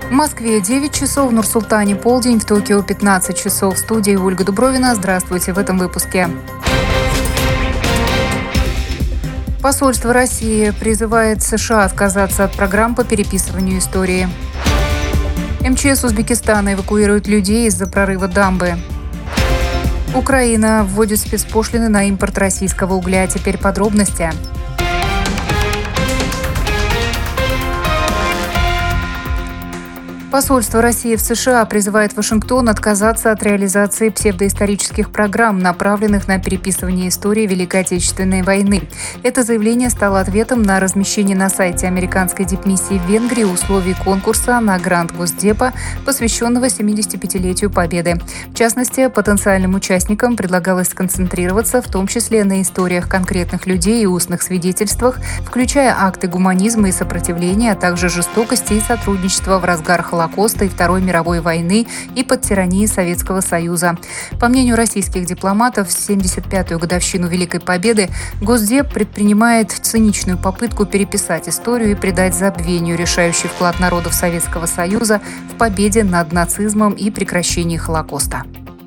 В Москве 9 часов, в Нур-Султане полдень, в Токио 15 часов. В студии Ольга Дубровина. Здравствуйте в этом выпуске. Посольство России призывает США отказаться от программ по переписыванию истории. МЧС Узбекистана эвакуирует людей из-за прорыва дамбы. Украина вводит спецпошлины на импорт российского угля. Теперь подробности. Посольство России в США призывает Вашингтон отказаться от реализации псевдоисторических программ, направленных на переписывание истории Великой Отечественной войны. Это заявление стало ответом на размещение на сайте американской дипмиссии в Венгрии условий конкурса на грант Госдепа, посвященного 75-летию Победы. В частности, потенциальным участникам предлагалось сконцентрироваться в том числе на историях конкретных людей и устных свидетельствах, включая акты гуманизма и сопротивления, а также жестокости и сотрудничества в разгар Холокоста и Второй мировой войны и под тиранией Советского Союза. По мнению российских дипломатов, в 75-ю годовщину Великой Победы Госдеп предпринимает циничную попытку переписать историю и придать забвению решающий вклад народов Советского Союза в победе над нацизмом и прекращении Холокоста.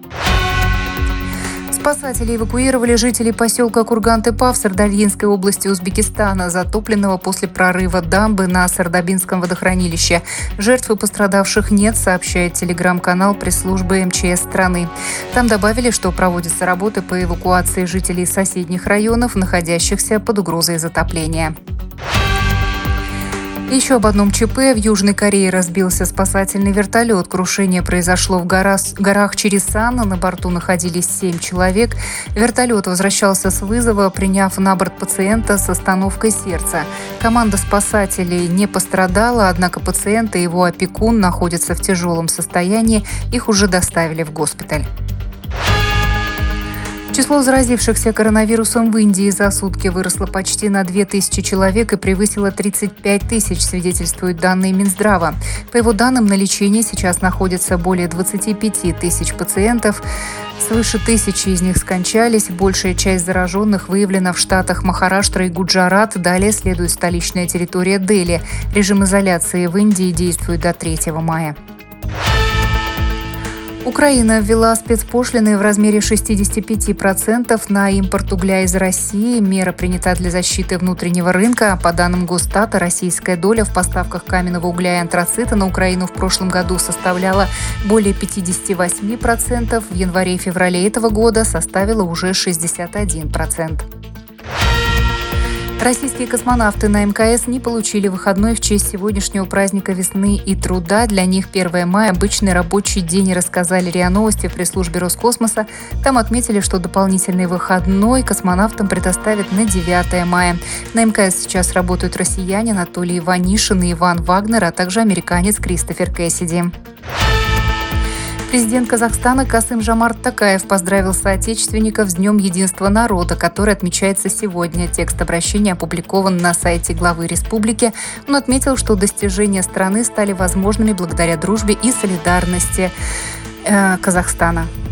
Спасатели эвакуировали жителей поселка Курган-Тепа в Сардобинской области Узбекистана, затопленного после прорыва дамбы на Сардобинском водохранилище. Жертв и пострадавших нет, сообщает телеграм-канал пресс-службы МЧС страны. Там добавили, что проводятся работы по эвакуации жителей соседних районов, находящихся под угрозой затопления. Еще об одном ЧП. В Южной Корее разбился спасательный вертолет. Крушение произошло в горах Чирисан. На борту находились 7 человек. Вертолет возвращался с вызова, приняв на борт пациента с остановкой сердца. Команда спасателей не пострадала, однако пациент и его опекун находятся в тяжелом состоянии. Их уже доставили в госпиталь. Число заразившихся коронавирусом в Индии за сутки выросло почти на 2000 человек и превысило 35 тысяч, свидетельствуют данные Минздрава. По его данным, на лечении сейчас находится более 25 тысяч пациентов. Свыше 1000 из них скончались. Большая часть зараженных выявлена в штатах Махараштра и Гуджарат. Далее следует столичная территория Дели. Режим изоляции в Индии действует до 3 мая. Украина ввела спецпошлины в размере 65% на импорт угля из России. Мера принята для защиты внутреннего рынка. По данным Госстата, российская доля в поставках каменного угля и антрацита на Украину в прошлом году составляла более 58%. В январе и феврале этого года составила уже 61%. Российские космонавты на МКС не получили выходной в честь сегодняшнего праздника весны и труда. Для них 1 мая – обычный рабочий день, рассказали РИА Новости в пресс-службе Роскосмоса. Там отметили, что дополнительный выходной космонавтам предоставят на 9 мая. На МКС сейчас работают россияне Анатолий Иванишин и Иван Вагнер, а также американец Кристофер Кэссиди. Президент Казахстана Касым-Жомарт Токаев поздравил соотечественников с Днем единства народа, который отмечается сегодня. Текст обращения опубликован на сайте главы республики. Он отметил, что достижения страны стали возможными благодаря дружбе и солидарности Казахстана.